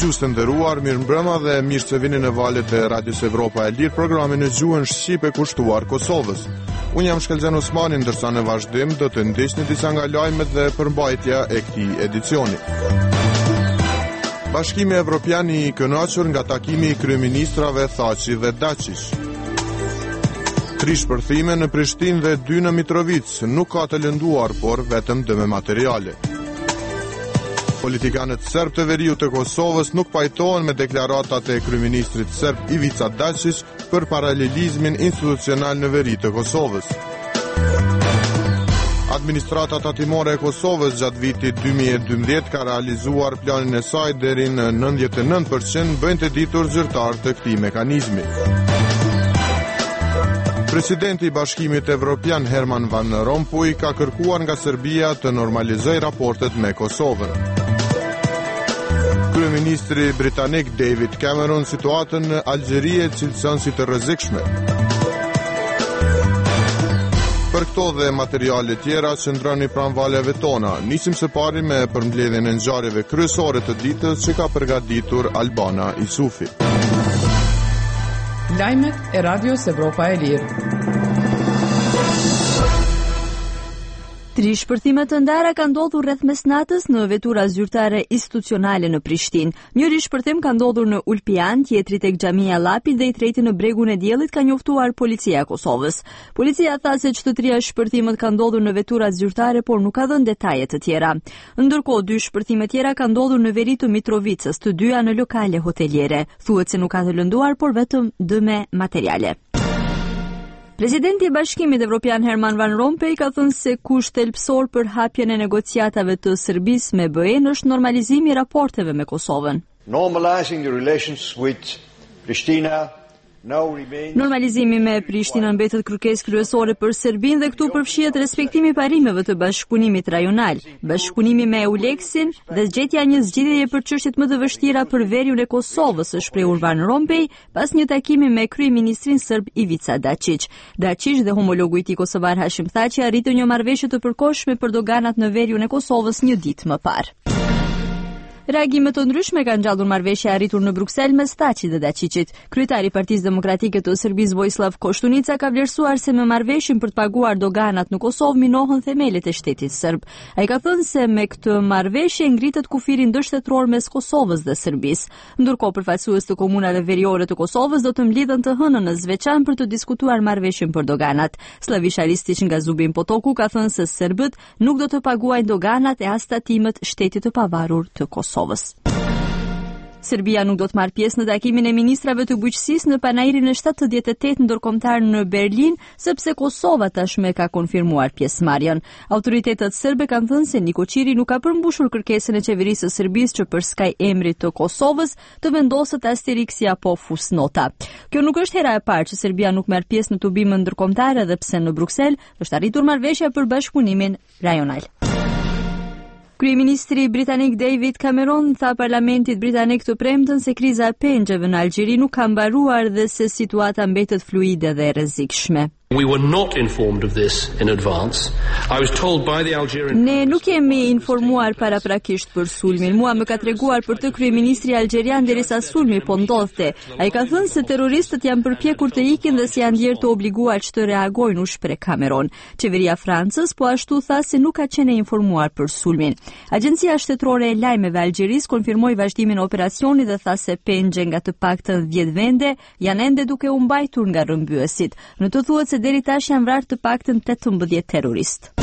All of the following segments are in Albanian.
Dëgjues të nderuar, mirëmbrëma dhe mirë se vini në valët e Radios Evropa e Lirë, programin në gjuhën shqipe kushtuar Kosovës. Unë jam Shkelxhan Osmani, ndërsa në vazhdim do të ndiqni disa nga lajmet dhe përmbajtja e këtij edicioni. Bashkimi Evropian i kënaqur nga takimi i kryeministrave Thaçi dhe Dačić. 3 shpërthime në Prishtinë dhe 2 në Mitrovic, nuk ka të lënduar, por vetëm dëme materiale. Politikanët serb të veriut të Kosovës nuk pajtohen me deklaratat e kryeministrit serb Ivica Dačić për paralelizmin institucional në veri të Kosovës. Administrata tatimore e Kosovës gjatë vitit 2012 ka realizuar planin e saj deri në 99% bëjnë të ditur zyrtar të këtij mekanizmi. Presidenti i Bashkimit Evropian Herman Van Rompuy ka kërkuar nga Serbia të normalizojë raportet me Kosovën. Kryeministri britanik David Cameron situatën në Algjeri e cilëson si të rrezikshme. Për këto dhe materiale tjera qëndroni pranë valeve tona. Nisim së pari me përmbledhjen e ngjarjeve kryesore të ditës që ka përgatitur Albana Isufi. Lajmet e Radios Evropa e Lirë. 3 shpërthime të ndara kanë ndodhur rreth mesnatës në vetura zyrtare institucionale në Prishtinë. Njëri shpërthim ka ndodhur në Ulpian, tjetri tek Xhamia Llapit dhe i treti në Bregun e Diellit, ka njoftuar policia e Kosovës. Policia tha se çdo 3 shpërthimet kanë ndodhur në vetura zyrtare, por nuk ka dhënë detaje të tjera. Ndërkohë 2 shpërthime tjera kanë ndodhur në veri të Mitrovicës, të dyja në lokale hoteliere. Thuhet se nuk ka të lënduar, por vetëm dëme materiale. Presidenti i Bashkimit Evropian Herman Van Rompuy ka thënë se kusht thelbësor për hapjen e negociatave të Serbisë me BE-n është normalizimi i raporteve me Kosovën. Normalizing the relations with Pristina. Normalizimi me Prishtinën mbetet kërkesë kryesore për Serbinë dhe këtu përfshihet respektimi i parimeve të bashkëpunimit rajonal, bashkëpunimi me EULEX-in dhe zgjedhja një zgjidhjeje për çështjet më të vështira për veriun e Kosovës, është shprehur Van Rompuy pas një takimi me kryeministrin serb Ivica Dačić. Dačić dhe homologu i tij kosovar Hashim Thaçi arritën një marrëveshje të përkohshme për doganat në veriun e Kosovës një ditë më parë. Reagime të ndryshme kanë ngjallur marrëveshja e arritur në Bruksel mes Thaçit dhe Dačićit. Kryetari i Partisë Demokratike të Serbisë Vojislav Koštunica ka vlerësuar se me marrëveshjen për të paguar doganat në Kosovë minohen themelet e shtetit serb. Ai ka thënë se me këtë marrëveshje ngritet kufiri ndërshtetror mes Kosovës dhe Serbisë. Ndërkohë përfaqësues të komunave veriore të Kosovës do të mblidhen të hënën në Zveçan për të diskutuar marrëveshjen për doganat. Slaviša Ristić nga Zubin Potoku ka thënë se serbët nuk do të paguajnë doganat e as tatimet shtetit të pavarur të Kosovës. Serbia nuk do të marrë pjesë në takimin e ministrave të bujqësisë në panairin e 78 ndërkombëtar në Berlin, sepse Kosova tashmë ka konfirmuar pjesëmarrjen. Autoritetet serbe kanë thënë se Nikoçiri nuk ka përmbushur kërkesën e qeverisë së Serbisë që përskaj emrit të Kosovës të vendoset asteriksi apo fusnota. Kjo nuk është hera e parë që Serbia nuk merr pjesë në tubime ndërkombëtare, edhe pse në Bruksel është arritur marrëveshja për bashkëpunimin rajonal. Kryeministri britanik David Cameron tha parlamentit britanik të premten se kriza e pengjeve në Algjeri nuk ka mbaruar dhe se situata mbetet fluide dhe e rrezikshme. We were not informed of this in advance. I was told by the Algerian. Ne nuk jemi informuar paraprakisht për sulmin. Mua më ka treguar për të kryeministri algjerian derisa sulmi po ndodhte. Ai ka thënë se terroristët janë përpjekur të ikin dhe se janë ndjerë të obliguar që të reagojnë, u shpreh Cameron. Qeveria e Francës po ashtu tha se nuk ka qenë informuar për sulmin. Agjencia shtetërore e lajmeve e Algjerisë konfirmoi vazhdimin e operacionit dhe tha se pengje nga të paktën 10 vende janë ende duke u mbajtur nga rrëmbyesit. Në të thuhet se deri tash janë vrarë të paktën 18 terroristë.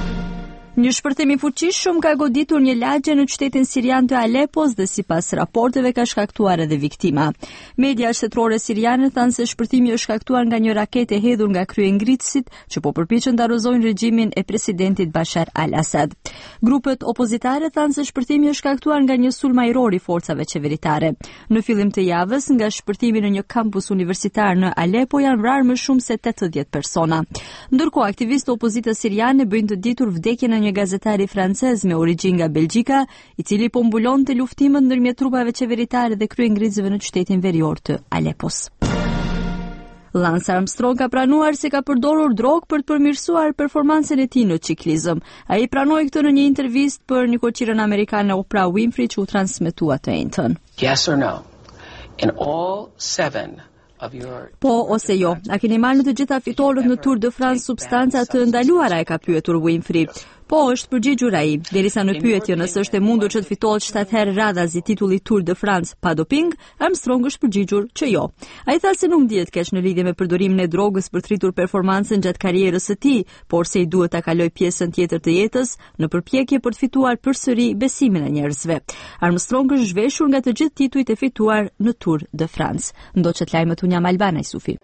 Një shpërthim i fuqishëm ka goditur një lagje në qytetin sirian të Alepos dhe sipas raporteve ka shkaktuar edhe viktima. Media shtetërore siriane thanë se shpërthimi është shkaktuar nga një raketë e hedhur nga kryengritësit që po përpiqen ta rozojnë regjimin e presidentit Bashar al-Assad. Grupet opozitare thanë se shpërthimi është shkaktuar nga një sulm ajror i forcave qeveritare. Në fillim të javës, nga shpërthimi në një kampus universitar në Alepo janë vrarë më shumë se 80 persona. Ndërkohë, aktivistë opozitës siriane bëjnë të ditur vdekjen e një gazetari francez me origjinë nga Belgjika, i cili po mbulonte luftimet ndërmjet trupave qeveritare dhe kryengritësve në qytetin verior të Alepos. Lance Armstrong ka pranuar se ka përdorur drogë për të përmirësuar performancën e tij në ciklizëm. Ai pranoi këtë në një intervistë për njëkohëqirën amerikane Oprah Winfrey që u transmetua të njëjtën. Yes or no? In all 7 of your... Po ose jo, a keni marrë në të gjitha fitolët në Tour de France substanca të ndaluara, e ka pyetur Winfrey. Po, është përgjigjur ai, derisa në pyetje nëse është e mundur që të fitohet 7 herë radhazi titulli Tour de France pa doping, Armstrong është përgjigjur që jo. Ai tha se nuk ndihet keq në lidhje me përdorimin e drogës për të rritur performancën gjatë karrierës së tij, por se i duhet ta kaloj pjesën tjetër të jetës në përpjekje për të fituar përsëri besimin e njerëzve. Armstrong është zhveshur nga të gjithë titujt e fituar në Tour de France. Ndoqet lajmet unë jam Albana Sufi.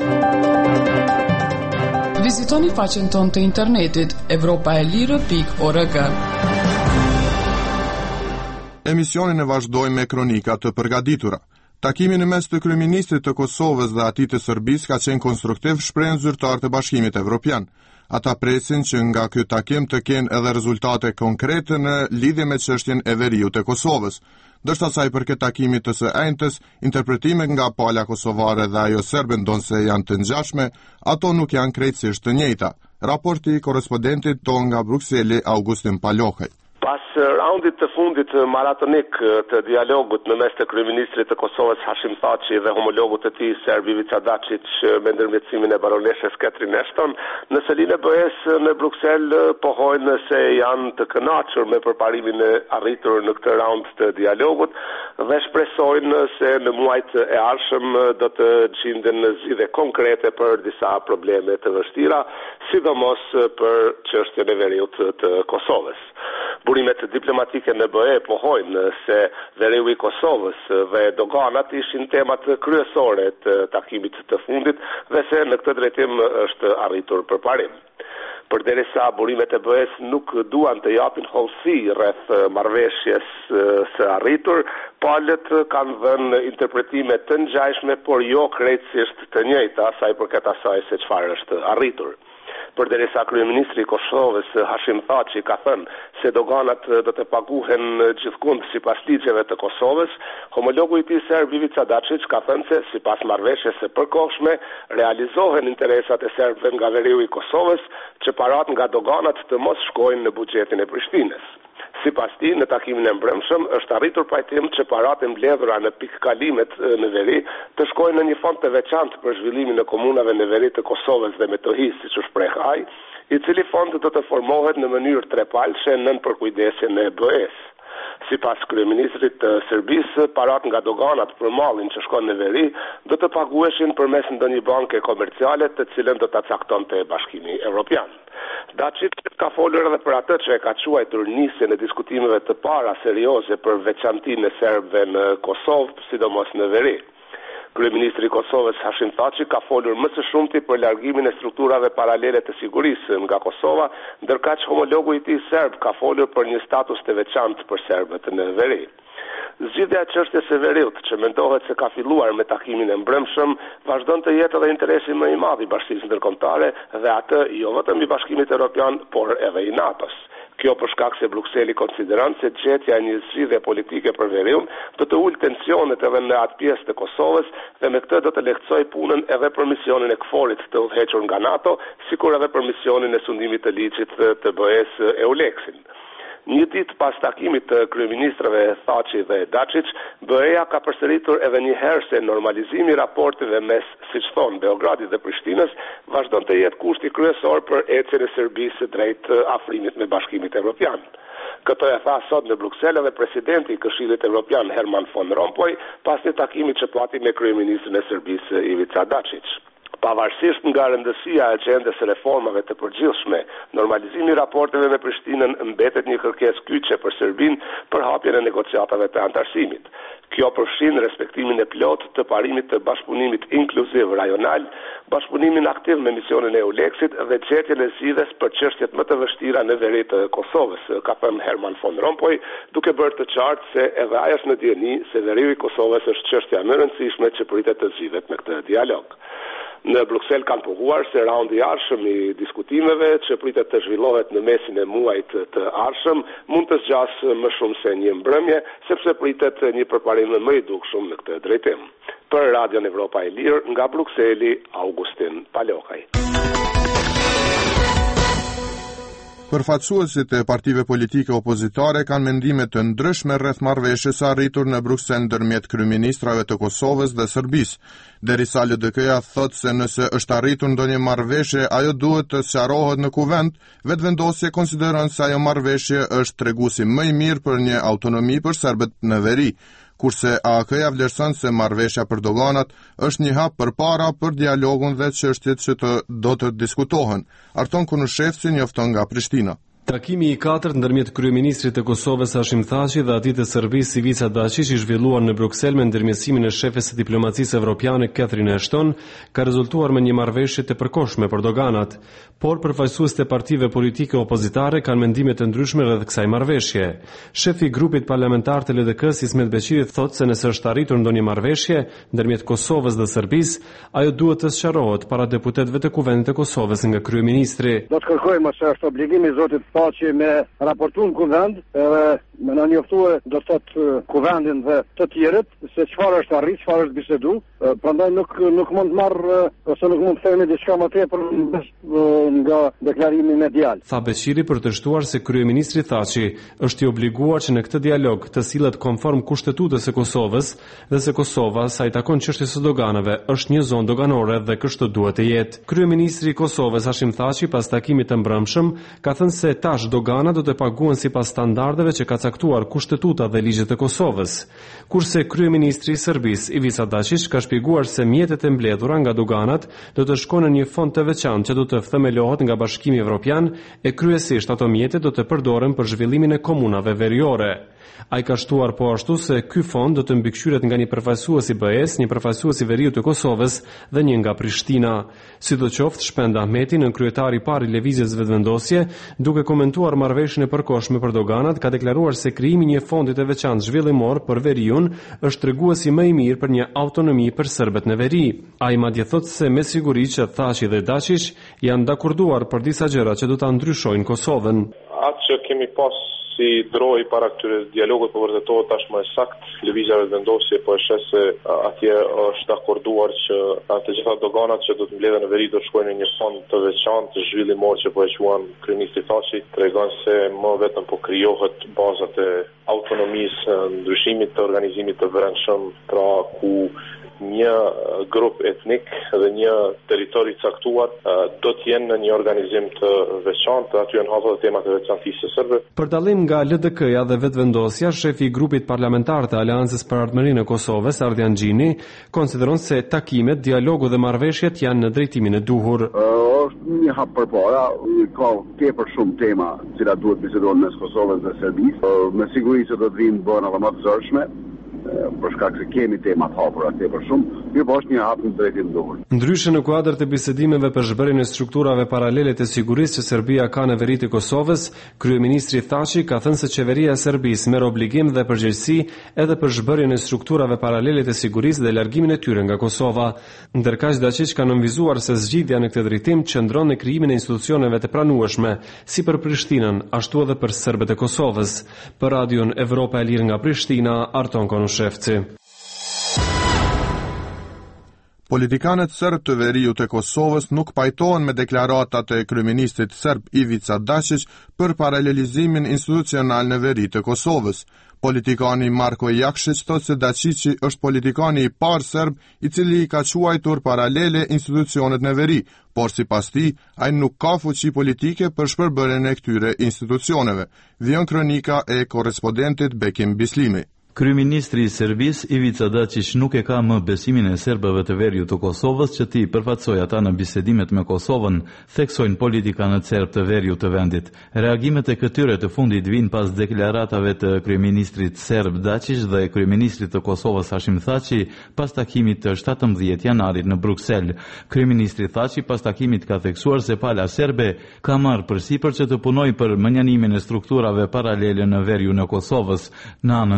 Vizitoni faqen tonë të internetit evropaelire.org. Emisionin e vazhdojmë me kronika të përgatitura. Takimi në mes të kryeministrit të Kosovës dhe atij të Serbisë ka qenë konstruktiv, shprehen zyrtarët e Bashkimit Evropian. Ata presin që nga ky takim të kenë edhe rezultate konkrete në lidhje me çështjen e veriut të Kosovës. Ndërsa sa i përket takimit të së enjtës, interpretimet nga pala kosovare dhe ajo serbe ndonse janë të ngjashme, ato nuk janë krejtësisht të njëjta. Raporti i korrespondentit ton nga Brukseli, Augustin Palohaj. Pas raundit të fundit maratonik të dialogut në mes të kryeministrit të Kosovës Hashim Thaçi dhe homologut të tij serb Ivica Dačić me ndërmjetësimin e baroneshes Catherine Ashton, në selinë e BE-s në Bruksel pohojnë se janë të kënaqur me përparimin e arritur në këtë raund të dialogut dhe shpresojnë se në muajt e ardhshëm do të gjinden zgjidhje konkrete për disa probleme të vështira, sidomos për çështjen e veriut të Kosovës. Burimet diplomatike në BE pohojnë se veriu i Kosovës dhe doganat ishin temat kryesore të takimit të fundit dhe se në këtë drejtim është arritur përparim. Përderisa burimet e BE-s nuk duan të japin hollësi rreth marrëveshjes së arritur, palët kanë dhënë interpretime të ngjashme, por jo krejtësisht të njëjta sa i përket asaj se çfarë është arritur. Përderisa kryeministri i Kosovës Hashim Thaçi ka thënë se doganat do të paguhen gjithkund sipas ligjeve të Kosovës, homologu i tij serb Ivica Dačić ka thënë se sipas marrëveshjes së përkohshme realizohen interesat e serbëve nga veriu i Kosovës që parat nga doganat të mos shkojnë në buxhetin e Prishtinës. Sipas tij, në takimin e mbrëmshëm është arritur pajtim që paratë e mbledhura në pikkalimet në veri të shkojnë në një fond të veçantë për zhvillimin e komunave në veri të Kosovës dhe Metohis, siç u shpreh ai, i cili fond do të formohet në mënyrë trepalshe nën përkujdesjen e BE-s. Sipas kryeministrit të Serbisë, paratë nga doganat për mallin që shkon në veri do të paguheshin përmes ndonjë banke komerciale, të cilën do ta caktonte Bashkimi Evropian. Dačić ka folur edhe për atë që e ka quajtur nisjen e diskutimeve të para serioze për veçantinë e serbëve në Kosovë, sidomos në veri. Kryeministri i Kosovës Hashim Thaçi ka folur më së shumti për largimin e strukturave paralele të sigurisë nga Kosova, ndërkaq homologu i tij serb ka folur për një status të veçantë për serbët në veri. Zgjidhja e çështjes së veriut, që mendohet se ka filluar me takimin e mbrëmshëm, vazhdon të jetë edhe interesi më i madh i Bashkisë Ndërkombëtare dhe atë jo vetëm i Bashkimit Evropian, por edhe i NATO-s. Kjo për shkak se Brukseli konsideron se gjetja e një zgjidhje politike për veriun do të ulë tensionet edhe në atë pjesë të Kosovës dhe me këtë do të lehtësoj punën edhe për misionin e KFOR-it të udhëhequr nga NATO, sikur edhe për misionin e sundimit të ligjit të BE-s EULEX-in. Një ditë pas takimit të kryeministrave Thaçi dhe Dačić, BE-ja ka përsëritur edhe një herë se normalizimi i raporteve mes, siç thon, Beogradit dhe Prishtinës vazhdon të jetë kushti kryesor për ecjen e Serbisë drejt afrimit me Bashkimin Evropian. Këtë e tha sot në Bruksel edhe presidenti i Këshillit Evropian Herman von Rompuy pas një takimi që pati me kryeministrin e Serbisë Ivica Dačić. Pavarësisht nga rëndësia e agjendës së reformave të përgjithshme, normalizimi i raporteve me Prishtinën mbetet një kërkesë kyçe për Serbinë për hapjen e negociatave të antarësimit. Kjo përfshin respektimin e plotë të parimit të bashkëpunimit inkluziv rajonal, bashkëpunimin aktiv me misionin e EULEX-it dhe gjetjen e zgjidhjes për çështjet më të vështira në veri të Kosovës, ka thënë Herman von Rompuy, duke bërë të qartë se edhe ai është në dieni se veriu i Kosovës është çështja më e rëndësishme që pritet të zgjidhet me këtë dialog. Në Bruksel kanë pohuar se raundi i ardhshëm i diskutimeve që pritet të zhvillohet në mesin e muajit të ardhshëm mund të zgjasë më shumë se një mbrëmje, sepse pritet një përparim më i dukshëm në këtë drejtim. për Radion Evropa e Lirë nga Brukseli, Augustin Palokaj. Përfaqësuesit e partive politike opozitare kanë mendime të ndryshme rreth marrëveshjes së arritur në Bruksel ndërmjet kryeministrave të Kosovës dhe Serbisë. Derisa LDK-ja thotë se nëse është arritur ndonjë marrëveshje, ajo duhet të sqarohet në kuvend, vetëvendosja konsideron se ajo marrëveshje është treguesi më i mirë për një autonomi për serbët në veri, kurse AAK-ja vlerëson se marrëveshja për doganat është një hap përpara për dialogun dhe çështjet që do të diskutohen. Arton Kunushevci njofton nga Prishtina. Takimi i 4 ndërmjet kryeministrit të Kosovës Hashim Thaçi dhe atit të Serbisë Ivica Dačić i zhvilluar në Bruksel me ndërmjetësimin e shefes së diplomacisë evropiane Catherine Ashton ka rezultuar me një marrëveshje të përkohshme për doganat, por përfaqësuesit e partive politike opozitare kanë mendime të ndryshme rreth kësaj marrëveshje. Shefi i grupit parlamentar të LDK-s Ismet Beqiri thotë se nëse është arritur ndonjë marrëveshje ndërmjet Kosovës dhe Serbisë, ajo duhet të sqarohet para deputetëve të Kuvendit të Kosovës nga kryeministri. Do të kërkojmë se është obligimi i zotit Thaçi me raportun kuvend, me në njoftue do të thotë kuvendin dhe të tjerët se çfarë është arrit, çfarë është bisedu, prandaj nuk mund të marr ose nuk mund të themi diçka më tepër nga deklarimi medial. Tha Beqiri për të shtuar se kryeministri Thaçi është i obliguar që në këtë dialog të sillet konform kushtetutës së Kosovës dhe se Kosova, sa i takon çështjes së doganave, është një zonë doganore dhe kështu duhet të jetë. Kryeministri i Kosovës Hashim Thaçi pas takimit të mbrëmshëm ka thënë se tash dogana do të paguhen sipas standardeve që ka caktuar kushtetuta dhe ligjet e Kosovës. Kurse kryeministri i Serbisë Ivica Dačić ka shpjeguar se mjetet e mbledhura nga doganat do të shkojnë në një fond të veçantë që do të themelohet nga Bashkimi Evropian e kryesisht ato mjete do të përdoren për zhvillimin e komunave veriore. Ai ka shtuar po ashtu se ky fond do të mbikëqyret nga një përfaqësues i BE-s, një përfaqësues i veriut të Kosovës dhe një nga Prishtina. Sidoqoftë, Shpend Ahmeti, në kryetari i parë i lëvizjes vetëvendosje, duke komentuar marrëveshjen e përkohshme për doganat, ka deklaruar se krijimi i një fondi të veçantë zhvillimor për veriun është treguesi më i mirë për një autonomi për serbët në veri. Ai madje thotë se me siguri që Thaçi dhe Dačić janë dakorduar për disa gjëra që do ta ndryshojnë Kosovën. Atë që kemi pas si droi para këtyre dialogut po vërtetohet tashmë sakt lëvizja vetëvendosje, po e sheh se atje është akorduar që të gjitha doganat që do të mbledhen në veri do të shkojnë në një fond të veçantë zhvillimor që po e quan kryeministri Thaçi, tregon se më vetëm po krijohet bazat e autonomisë, ndryshimit të organizimit të brendshëm, pra ku një grup etnik dhe një territori caktuar do të jenë në një organizim të veçantë, aty janë hapur temat e veçantisë së serbëve. Për dallim nga LDK-ja dhe vetëvendosja, shefi i grupit parlamentar të Aleancës për Ardhmërinë e Kosovës, Ardian Gjini, konsideron se takimet, dialogu dhe marrëveshjet janë në drejtimin e duhur. Është një hap përpara, ka tepër shumë tema që duhet bisedohen mes Kosovës dhe Serbisë. Me siguri se do të vinë bëna më të zërshme, për shkak se kemi tema të hapura tepër shumë, po është një hap në drejtim duhur. Ndryshe në kuadër të bisedimeve për zhbërjen e strukturave paralele të sigurisë që Serbia ka në veri të Kosovës, kryeministri Thaçi ka thënë se qeveria e Serbisë merr obligim dhe përgjegjësi edhe për zhbërjen e strukturave paralele të sigurisë dhe largimin e tyre nga Kosova. Ndërkaq Dačić ka nënvizuar se zgjidhja në këtë drejtim qëndron në krijimin e institucioneve të pranueshme, si për Prishtinën, ashtu edhe për serbët e Kosovës. Për Radion Evropa e Lirë nga Prishtina, Arton Konushevci. Politikanët serb të veriut e Kosovës nuk pajtohen me deklaratat e kryeministrit serb Ivica Dačić për paralelizimin institucional në veri të Kosovës. Politikani Marko Jakšić thotë se Dačići është politikani i parë serb i cili ka quajtur paralele institucionet në veri, por sipas tij, ai nuk ka fuqi politike për shpërbërjen e këtyre institucioneve. Vjen kronika e korrespondentit Bekim Bislimi. Kryeministri i Serbisë Ivica Dačić nuk e ka më besimin e serbëve të veriut të Kosovës që ti përfaqësoi ata në bisedimet me Kosovën, theksojnë politikanët serb të veriut të vendit. Reagimet e këtyre të fundit vijnë pas deklaratave të kryeministrit serb Dačić dhe kryeministrit të Kosovës Hashim Thaçi pas takimit të 17 janarit në Bruksel. Kryeministri Thaçi pas takimit ka theksuar se pala serbe ka marrë përsipër që të punojë për menjanimin e strukturave paralele në veriun e Kosovës. Në anën tjetër,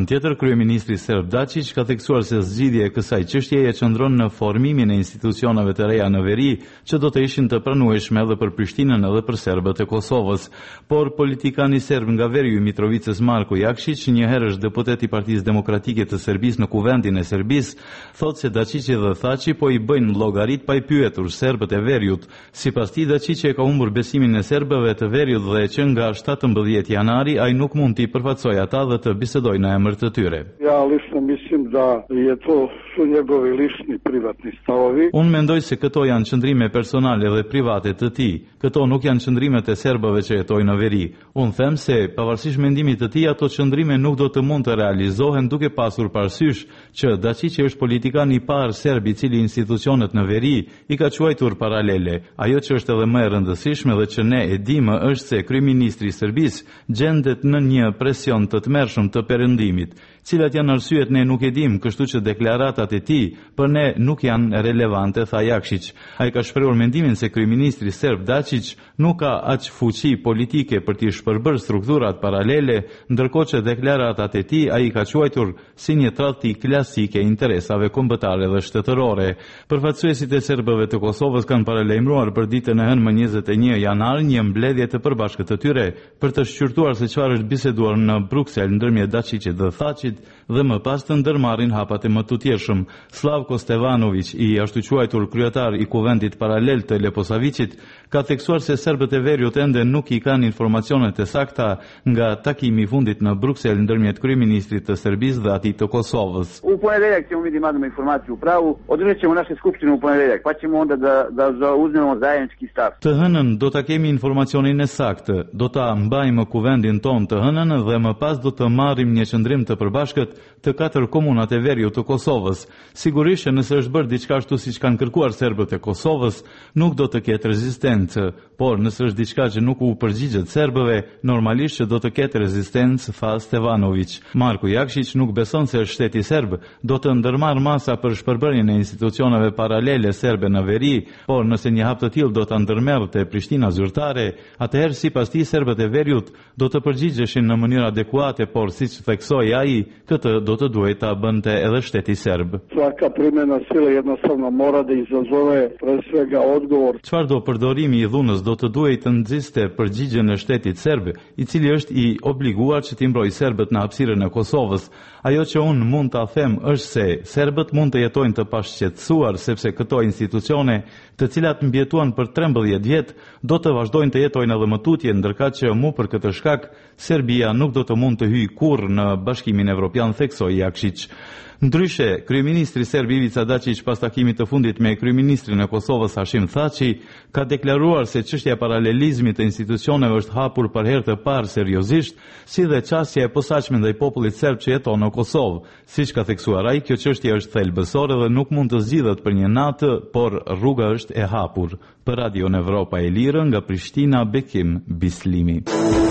kryeministri serb Dačić ka theksuar se zgjidhja e kësaj çështjeje qëndron në formimin e institucioneve të reja në veri, që do të ishin të pranueshme edhe për Prishtinën edhe për serbët e Kosovës. Por politikani serb nga veriu i Mitrovicës Marko Jakšić, një herë është deputet i Partisë Demokratike të Serbisë në Kuvendin e Serbisë, thotë se Dačići dhe Thaçi po i bëjnë llogarit pa i pyetur serbët e veriut. Sipas tij, Dačići ka humbur besimin e serbëve të veriut dhe që nga 17 janari ai nuk mund t'i përfaqësojë ata dhe të bisedojë në emër të tyre. Ja lično mislim da je to su njegovi lični privatni stavovi. Unë mendoj se këto janë qëndrime personale dhe private të tij. Këto nuk janë qëndrimet e serbëve që jetojnë në veri. Unë them se pavarësisht mendimit të tij, ato qëndrime nuk do të mund të realizohen duke pasur parasysh që Dačići është politikan i parë serb i cili institucionet në veri i ka quajtur paralele. Ajo që është edhe më e rëndësishme dhe që ne e dimë është se kryeministri i Serbisë gjendet në një presion të tmerrshëm të perëndimit. Cilat janë arsyet ne nuk e dim, kështu që deklaratat e tij për ne nuk janë relevante, tha Jakšić. Ai ka shprehur mendimin se kryeministri serb Dačić nuk ka aq fuqi politike për t'i shpërbërë strukturat paralele, ndërkohë që deklaratat e tij ai ka quajtur si një tradhti klasike interesave kombëtare dhe shtetërore. Përfaqësuesit e serbëve të Kosovës kanë paralajmëruar për ditën e hënë 21 janar një mbledhje të përbashkët të tyre për të shqyrtuar se çfarë është biseduar në Bruksel ndërmjet Dačićit dhe Thaçit dhe më pas të ndërmarrin hapat e më të tjershëm. Slavko Stevanović, i ashtu quajtur kryetar i Kuvendit paralel të Leposavićit, ka theksuar se serbët e veriut ende nuk i kanë informacionet e sakta nga takimi i fundit në Bruksel ndërmjet kryeministrit të Serbisë dhe atij të Kosovës. U ponedeljak ćemo mi imati informaciju u pravu, održat ćemo naše skupštine u ponedeljak, pa ćemo onda da zauzmemo zajednički stav. Të hënën do ta kemi informacionin e saktë, do ta mbajmë Kuvendin ton të hënën dhe më pas do të marrim një qëndrim të përbashkët të 4 komunat e veriut të Kosovës. Sigurisht që nëse është bërë diçka ashtu siç kanë kërkuar serbët e Kosovës, nuk do të ketë rezistencë, por nëse është diçka që nuk u përgjigjet serbëve, normalisht që do të ketë rezistencë, tha Stevanović. Marko Jakšić nuk beson se shteti serb do të ndërmarrë masa për shpërbërjen e institucioneve paralele serbe në veri, por nëse një hap të tillë do ta ndërmerrte Prishtina zyrtare, atëherë sipas tij serbët e veriut do të përgjigjeshin në mënyrë adekuate, por siç theksoi ai, këtë do të duhej ta bënte edhe shteti serb. Svaka primjena sile jednostavno mora da izazove pre svega odgovor. Çfarëdo përdorimi i dhunës do të duhej të nxiste përgjigjen e shtetit serb, i cili është i obliguar që t'i mbrojë serbët në hapësirën e Kosovës. Ajo që unë mund ta them është se serbët mund të jetojnë të pashqetësuar sepse këto institucione, të cilat mbjetuan për 13 vjet, do të vazhdojnë të jetojnë edhe më tutje, ndërkaq që mu për këtë shkak Serbia nuk do të mund të hyjë kurrë në Bashkimin Evropian, theksoi Jakšić. Ndryshe, kryeministri serb Ivica Dačić pas takimit të fundit me kryeministrin e Kosovës Hashim Thaçi ka deklaruar se çështja e paralelizmit të institucioneve është hapur për herë të parë seriozisht, si dhe çësia e posaçme ndaj popullit serb që jeton në Kosovë. Siç ka theksuar ai, kjo çështje është thelbësore dhe nuk mund të zgjidhet për një natë, por rruga është e hapur. Për Radio Evropa e Lirë nga Prishtina, Bekim Bislimi.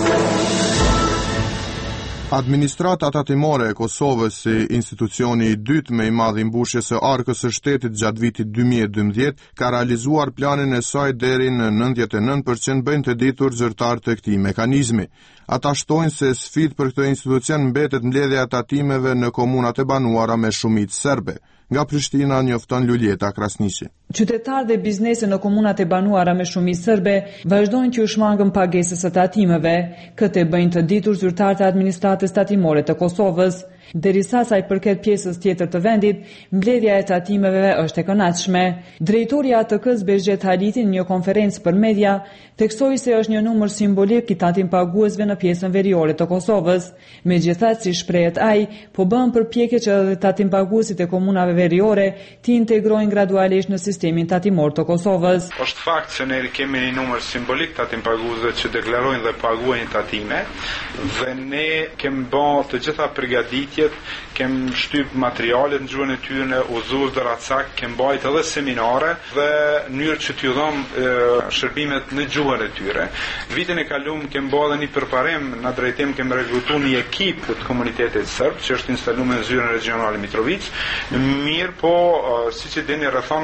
Administrata tatimore e Kosovës si institucioni i dytë me i madh i mbushjes së arkës së shtetit gjatë vitit 2012 ka realizuar planin e saj deri në 99% bëjnë të ditur zyrtar të këtij mekanizmi. Ata shtojnë se sfidë për këtë institucion mbetet mbledhja e tatimeve në komunat e banuara me shumicë serbe. Nga Prishtina njofton Luljeta Krasniqi. Qytetarë dhe biznese në komunat e banuara me shumicë serbe vazhdojnë që u shmangën pagesës së tatimeve. Këtë e bëjnë të ditur zyrtarët e administratës tatimore të Kosovës. Derisa sa i përket pjesës tjetër të vendit, mbledhja e tatimeve është e kënaqshme. Drejtori i ATK-s Behxhet Haliti në një konferencë për media theksoi se është një numër simbolik i tatim paguesve në pjesën veriore të Kosovës. Megjithatë, si shprehet ai, po bëhen përpjekje që edhe tatim paguesit e komunave veriore të integrojnë gradualisht në sistemin tatimor të Kosovës. Është fakt se ne kemi një numër simbolik tatim paguesve që deklarojnë dhe paguajnë tatime dhe ne kemi bërë të gjitha përgatitjet, kem shtyp materialet në gjuhën e tyre, udhëzues dhe racak, kem bajt edhe seminare dhe mënyrë që t'ju dhom shërbimet në gjuhën e tyre. Vitin e kaluar kem bërë edhe një përparim në drejtim, kem rekrutuar një ekip të komunitetit serb që është instaluar në zyrën regionale Mitrovic. Mirë po, siç e dini, rrethonat janë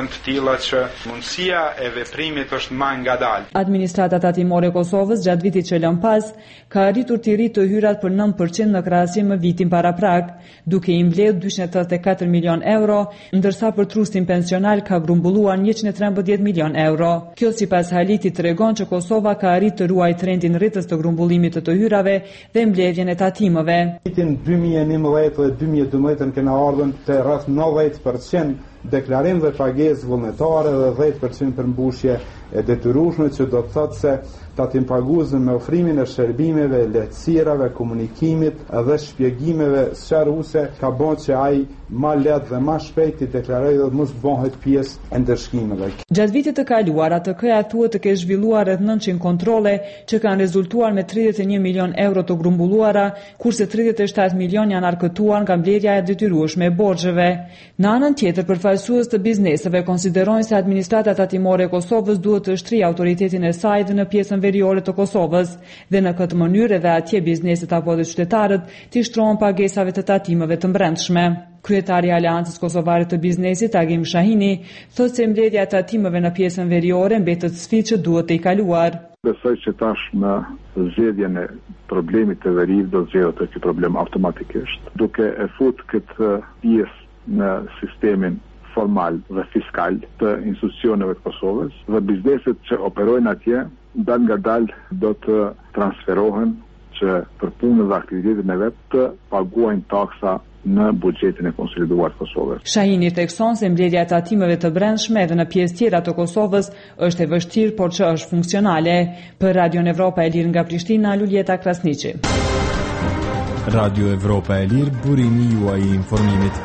të tilla që mundësia e veprimit është më ngadalë. Administrata tatimore e Kosovës gjatë vitit që lën pas ka arritur të rritë të hyrat për 9% në krahasim me vitin paraprak, duke i mbledhur 284 milion euro, ndërsa për trustin pensional ka grumbulluar 113 milion euro. Kjo sipas Halitit tregon që Kosova ka arritur të ruajë trendin rritës të grumbullimit të hyrave dhe mbledhjen e tatimeve. Vitin 2011 dhe 2012 kena ardhur te rreth 90% deklarim dhe pagesë vullnetare dhe 10% përmbushje e detyrueshme, që do të thotë se tatim paguesën me ofrimin e shërbimeve, lehtësirave, komunikimit dhe shpjegimeve sqaruese ka bërë që ai më lehtë dhe më shpejt të deklarojë dhe mos bëhet pjesë e ndëshkimeve. Gjatë vitit të kaluar, ATK-ja thuhet të ketë zhvilluar rreth 900 kontrolle që kanë rezultuar me 31 milion euro të grumbulluara, kurse 37 milion janë arkëtuar nga mbledhja e detyrueshme e borxheve. Në anën tjetër, përfaqësues të bizneseve konsiderojnë se administrata tatimore e Kosovës duhet të shtrijë autoritetin e saj dhe në pjesën veriore të Kosovës, dhe në këtë mënyrë edhe atje bizneset apo edhe qytetarët t'i shtrohen pagesave të tatimeve të brendshme. Kryetari i Aleancës Kosovare të Biznesit, Agim Shahini, thotë se mbledhja e tatimeve në pjesën veriore mbetet sfidë që duhet të i kaluar. Besoj që tash në zgjedhjen e problemit të verive do zgjedhet ky problem automatikisht, duke e fut këtë pjesë në sistemin formal dhe fiskal të institucioneve të Kosovës, dhe bizneset që operojnë atje dal nga dal do të transferohen që për punën dhe aktivitetin e vet të paguajnë taksa në buxhetin e konsoliduar të Kosovës. Shahini thekson se mbledhja e tatimeve të brendshme edhe në pjesë tjera të Kosovës është e vështirë, por që është funksionale. Për Radio Evropa e Lirë nga Prishtina, Luljeta Krasniqi. Radio Evropa e Lirë, burimi juaj i informimit.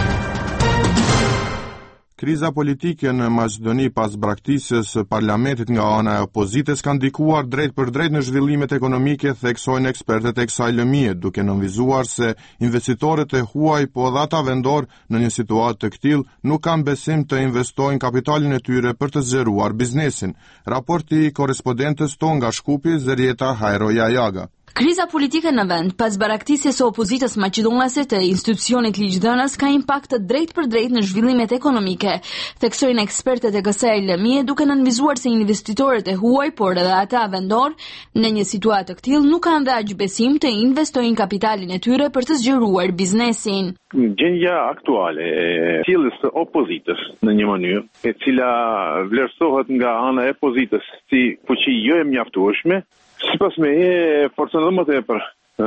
Kriza politike në Maqedoni pas braktisjes së parlamentit nga ana e opozitës ka ndikuar drejt për drejt në zhvillimet ekonomike, theksojnë ekspertët e kësaj lëmie, duke nënvizuar se investitorët e huaj po dhe ata vendor në një situatë të këtillë nuk kanë besim të investojnë kapitalin e tyre për të zgjeruar biznesin. Raporti i korrespondentës tonë nga Shkupi, Zerieta Hajroja Jaga. Kriza politike në vend pas baraktisjes së opozitës maqedonase të institucionit ligjdhënës ka impakt të drejt për drejt në zhvillimet ekonomike, theksojnë ekspertët e kësaj lëmie, duke nënvizuar se investitorët e huaj, por edhe ata vendor, në një situatë të tillë nuk kanë dhe aq besim të investojnë kapitalin e tyre për të zgjeruar biznesin. Gjendja aktuale e cilës së opozitës në një mënyrë e cila vlerësohet nga ana e opozitës si fuqi jo e mjaftueshme, sipas me forcon edhe më tepër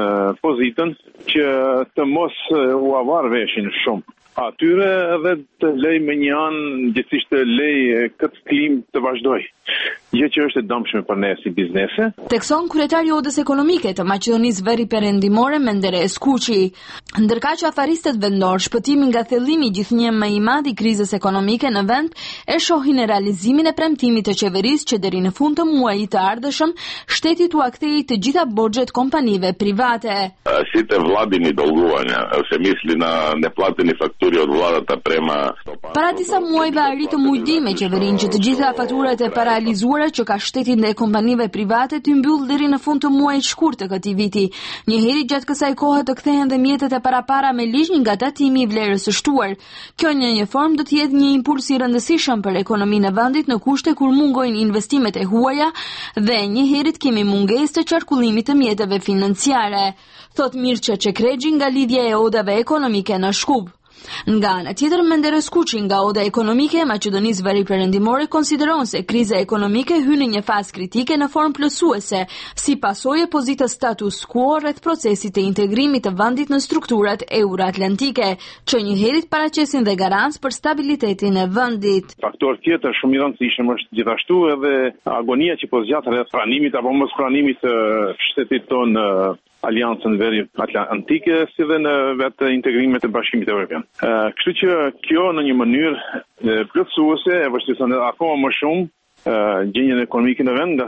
pozitën që të mos u avar veshin shumë atyre dhe të lej me një anë gjithësisht të lej këtë klimë të vazhdoj. Gjë që është e dëmshme për ne si biznese. Tekson kryetari i Odës Ekonomike të Maqedonisë Veri Perëndimore, Menderes Kuqi. Ndërkaq që afaristët vendor shpëtimin nga thellimi gjithnjë më i madh i krizës ekonomike në vend e shohin e realizimin e premtimit të qeverisë që deri në fund të muajit të ardhshëm shteti t'u akthejë të gjitha borxhet kompanive private. Site vladini dolguanja, se misli na neplateni fakturi od vladata prema. Para disa muajve arritëm ujdim me qeverinë që të gjitha faturat e paralizuara që ka shteti ndaj kompanive private të mbyll deri në fund të muajit shkurt të këtij viti. Njëherë gjatë kësaj kohe të kthehen dhe mjetet e parapara me ligj nga datimi i vlerës së shtuar. Kjo në një formë do të jetë një impuls i rëndësishëm për ekonominë e vendit në kushte kur mungojnë investimet e huaja dhe njëherët kemi mungesë të qarkullimit të mjeteve financiare, thot Mirça Çekregji nga lidhja e odave ekonomike në Shkup. Nga ana tjetër, Menderes Kuqi nga Oda Ekonomike e Maqedonisë Veri Perëndimore konsideron se kriza ekonomike hyn në një fazë kritike në formë plotësuese, si pasojë e pozitës status quo rreth procesit të integrimit të vendit në strukturat euroatlantike, që njëherët paraqesin dhe garancë për stabilitetin e vendit. Faktor tjetër shumë i rëndësishëm është gjithashtu edhe agonia që po zgjat rreth pranimit apo mos pranimit të shtetit tonë Aliancën Veri Atlantike si dhe në vetë integrimet e Bashkimit Evropian. Kështu që kjo në një mënyrë plotësuese e vështirëson akoma më shumë gjendjen ekonomike në vend, nga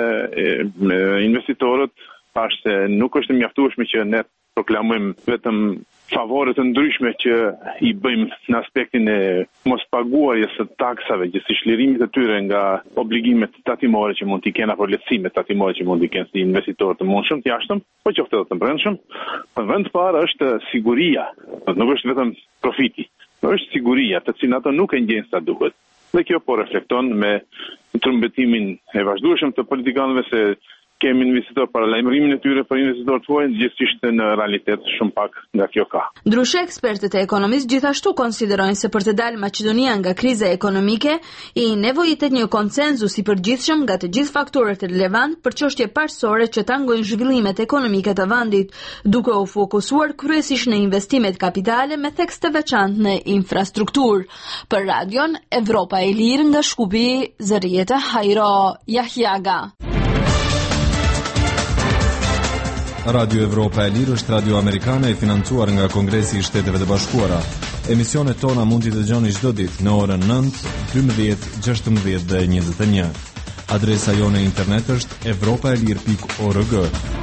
se investitorët thashë se nuk është mjaftueshme që ne proklamojmë vetëm favore të ndryshme që i bëjmë në aspektin e mos paguarjes së taksave, gjithsesi lirimit të tyre nga obligimet tatimore që mund t'i kenë apo lehtësimet tatimore që mund t'i kenë si investitorë të mundshëm të jashtëm, po qoftë edhe të brendshëm. Në vend të parë është siguria, nuk është vetëm profiti, është siguria, të cilën ato nuk e ndjejnë sa duhet. Dhe kjo po reflekton me trëmbetimin e vazhdueshëm të politikanëve se kemi investitor para lajmërimin e tyre për investitorët huaj, gjithsesi në realitet shumë pak nga kjo ka. Ndryshe, ekspertët e ekonomisë gjithashtu konsiderojnë se për të dalë Maqedonia nga kriza ekonomike, i nevojitet një konsenzus i përgjithshëm nga të gjithë faktorët relevant për çështje parsorë që tangojnë zhvillimet ekonomike të vendit, duke u fokusuar kryesisht në investimet kapitale me theks të veçantë në infrastrukturë. Për Radion Evropa e Lirë nga Shkupi, Zërieta Hajro Yahyaga. Radio Evropa e Lirë është radio amerikane e financuar nga Kongresi i Shteteve të Bashkuara. Emisionet tona mund t'i dëgjoni çdo ditë në orën 9, 12, 16 dhe 21. Adresa jone internet është evropaelir.org.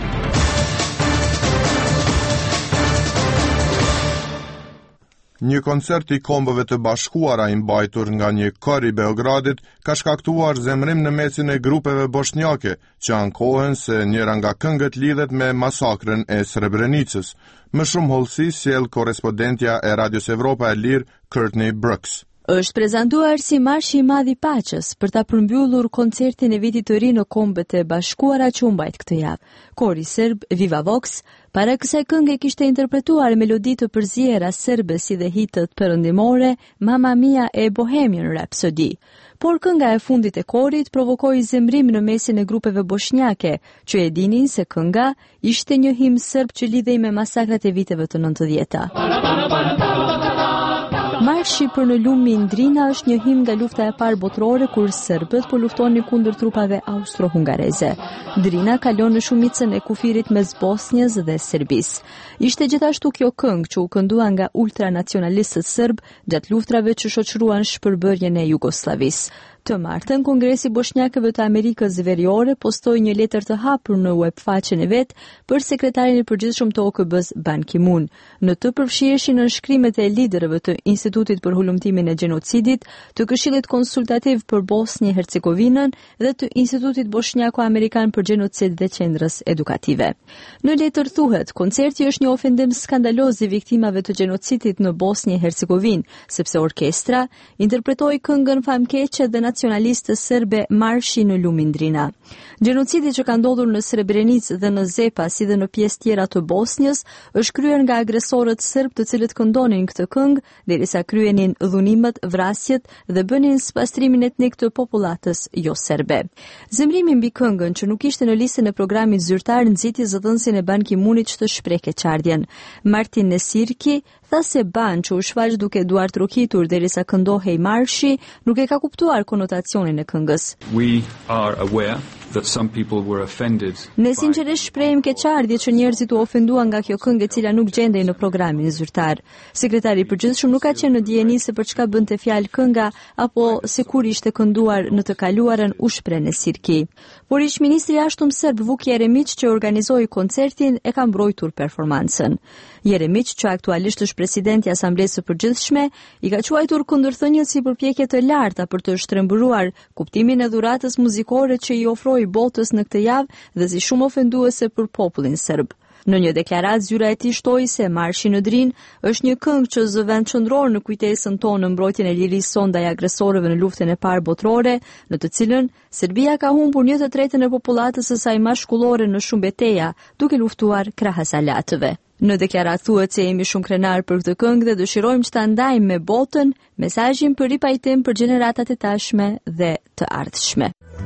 Një koncert i Kombëve të Bashkuara i mbajtur nga një kër i Beogradit ka shkaktuar zemrim në mesin e grupeve bosnjake, që ankohen se njëra nga këngët lidhet me masakrën e Srebrenicës. Më shumë hollësi sjell korrespondentja e Radios Evropa e Lirë, Courtney Brooks. Është prezantuar si marshi i madh i paqes për ta përmbyllur koncertin e vitit të ri në Kombët e Bashkuara që u mbajt këtë javë. Kori serb Viva Vox para kësaj këngë kishte interpretuar melodi të përziera serbe si dhe hitët perëndimore Mamma Mia e Bohemian Rhapsody. Por kënga e fundit e korit provokoi zemrim në mesin e grupeve bosnjake, që e dinin se kënga ishte një himn serb që lidhej me masakrat e viteve të 90-ta. Marshi për në lumin Drina është një himn nga lufta e parë botërore kur serbët po luftonin kundër trupave austro-hungareze. Drina kalon në shumicën e kufirit mes Bosnjës dhe Serbisë. Ishte gjithashtu kjo këngë që u këndua nga ultranacionalistët serb gjatë luftrave që shoqëruan shpërbërjen e Jugosllavisë. Të martën, Kongresi Bosnjakëve të Amerikës Veriore postoi një letër të hapur në webfaqen e vet për sekretarin e përgjithshëm të OKB-s Ban Ki-moon. Në të përfshiheshin nënshkrimet e liderëve të Institutit për Hulumtimin e Gjenocidit, të Këshillit Konsultativ për Bosnjë-Hercegovinën dhe të Institutit Bosnjako-Amerikan për Gjenocid dhe Qendrës Edukative. Në letër thuhet, koncerti është një ofendim skandaloz i viktimave të gjenocidit në Bosnjë-Hercegovinë, sepse orkestra interpretoi këngën famkeqe dhe nacionaliste serbe Marshi në lumin Drina. Gjenocidi që ka ndodhur në Srebrenicë dhe në Zepa, si dhe në pjesë tjera të Bosnjës, është kryer nga agresorët serb, të cilët këndonin këtë këngë derisa kryenin dhunimet, vrasjet dhe bënin spastrimin etnik të popullatës jo serbe. Zemrimi mbi këngën që nuk ishte në listën e programit zyrtar nxiti zëdhënësin e Ban Ki-moonit që të shpreh keqardhjen. Martin Nesirki tha se Ban, që u shfaq duke duar trokitur derisa këndohej marshi, nuk e ka kuptuar konotacionin e këngës. We are aware that some people were offended. Ne sinqerisht shprehim keqardhje që njerëzit u ofenduan nga kjo këngë e cila nuk gjendej në programin zyrtar. Sekretari i përgjithshëm nuk ka qenë në dijeni se për çka bënte fjalë kënga apo se kur ishte kënduar në të kaluarën, u shpreh Nesirki. Por ish-ministri i jashtëm serb Vuk Jeremić, që organizoi koncertin, e ka mbrojtur performancën. Jeremić, që aktualisht është presidenti i Asamblesë së Përgjithshme, i ka quajtur kundërthënien si përpjekje të larta për të shtrembëruar kuptimin e dhuratës muzikore që i ofroi botës në këtë javë dhe si shumë ofenduese për popullin serb. Në një deklaratë, zyra e tij shtoi se Marshi në Drinë është një këngë që zë vend qendror në kujtesën tonë në mbrojtjen e lirisë son ndaj agresorëve në luftën e parë botërore, në të cilën Serbia ka humbur 1/3 e popullatës së saj mashkullore në shumë betejë, duke luftuar krahas alatëve. Në deklaratë thuhet se jemi shumë krenar për këtë këngë dhe dëshirojmë që ta ndajmë me botën mesazhin për ripajtim për gjeneratat e tashme dhe të ardhshme.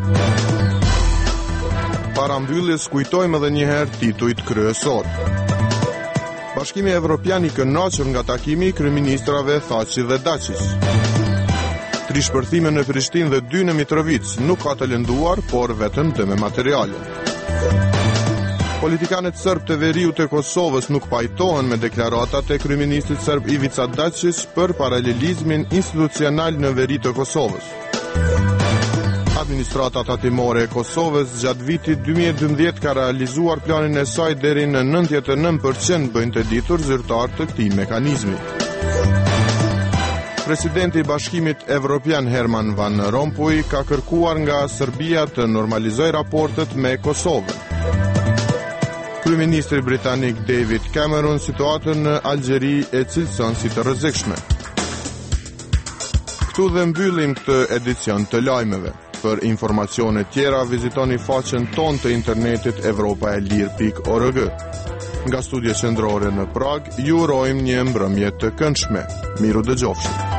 Para mbylljes kujtojmë edhe një herë titujt kryesor. Bashkimi Evropian i kënaqur nga takimi i kryeministrave Thaçi dhe Daçis. 3 shpërthime në Prishtinë dhe 2 në Mitrovic, nuk ka të lënduar, por vetëm dëme materiale. Politikanët serb të veriut e Kosovës nuk pajtohen me deklaratat e kryeministrit serb Ivica Daçis për paralelizmin institucional në veri të Kosovës. Administrata tatimore e Kosovës gjatë vitit 2012 ka realizuar planin e saj deri në 99% bëjnë të ditur zyrtar të këtij mekanizmi. Presidenti i Bashkimit Evropian Herman Van Rompuy ka kërkuar nga Serbia të normalizojë raportet me Kosovën. Kryeministri britanik David Cameron situatën në Algjeri e cilëson si të rrezikshme. Këtu dhe mbyllim këtë edicion të lajmeve. Për informacione tjera, vizitoni faqen tonë të internetit europaelir.org. Nga studia qendrore në Prag, ju urojmë një mbrëmje të këndshme. Miru dëgjofshim.